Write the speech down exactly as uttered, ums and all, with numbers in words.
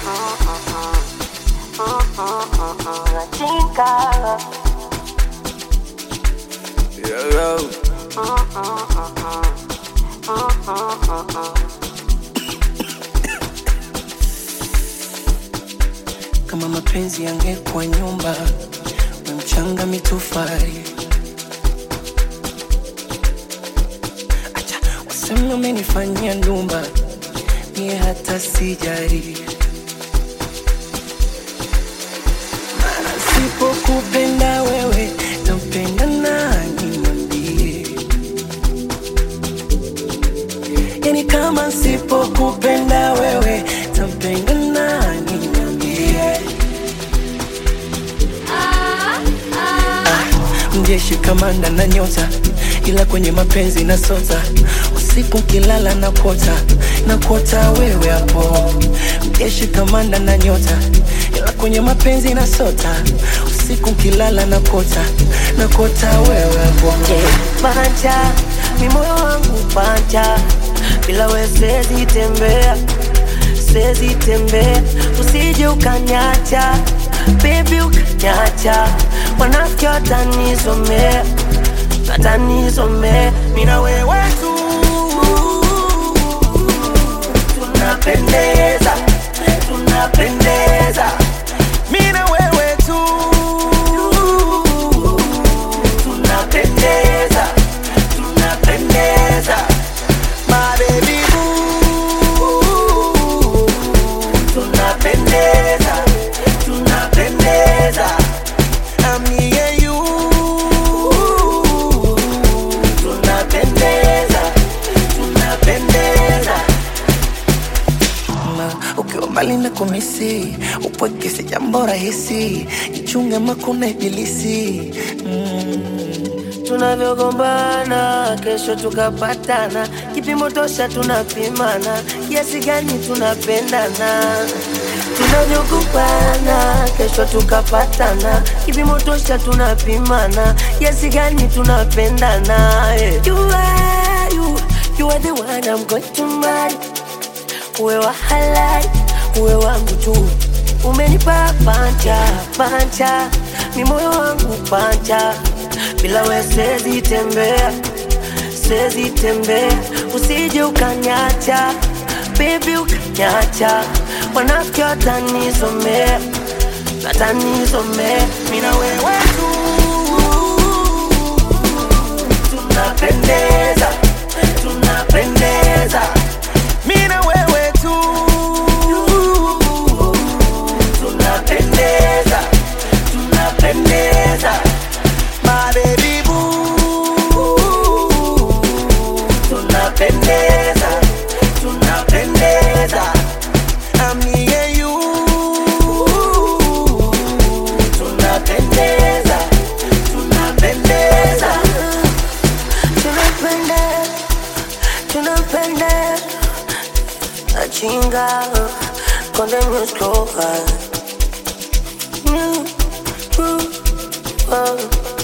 Chinga. Yo, yo. Kama mapenzi yangekuwa nyumba, mchanga mitofali, acha waseme umenifanyia ndumba, mie hata sijari. Maana sipokupenda wewe, nampenda nani mwambie? Yani kama sipokupenda wewe, nampenda nani mwambie? Mjeshi kamanda na nyota, ila kwenye mapenzi na sota. Usiku kilala na kota, na kota wewe hapo. Mjeshi kamanda na nyota, ila kwenye mapenzi na sota. Usiku kilala na kota, na kota wewe hapo. Pancha, mi moyo wangu pancha, bila wewe siwezi tembea, siwezi tembea. Usije ukanyacha, baby ukanyacha. Wanafiki watanizomea, watanizomea. Mina wewe tu tunapendeza, tunapendeza. Mina wewe tu tunapendeza, tunapendeza. My baby boo, tunapendeza, tunapendeza. I'm me and you, tunapendeza, tunapendeza. Ukiwa mbali na kumisi, upweke si jambo rahisi. Jichunge makuna ibilisi. mm. Tunavyogombana kesho tukapatana, kipimo tosha tunapimana, kiasi gani tunapendana. Tunavyogombana kesho tukapatana, kipimo tosha tunapimana, kiasi gani tunapendana. Yeah. You are, you, you are the one I'm going to marry. Uwe wa halali, uwe wangu tu. Umenipa pancha, pancha, mi moyo wangu pancha. Bila wewe siwezi tembea, siwezi tembea. Usije ukanyacha, baby ukanyacha. Wanafiki watanizomea, watanizomea. Mina wewe tu tunapendeza, tunapendeza. Mina wewe tu tunapendeza, tunapendeza. My baby boo, tunapendeza, tunapendeza. I'm me and you, tunapendeza, tunapendeza. Tunapendeza, tunapendeza. Chinga, con the music. Mm, mm, oh.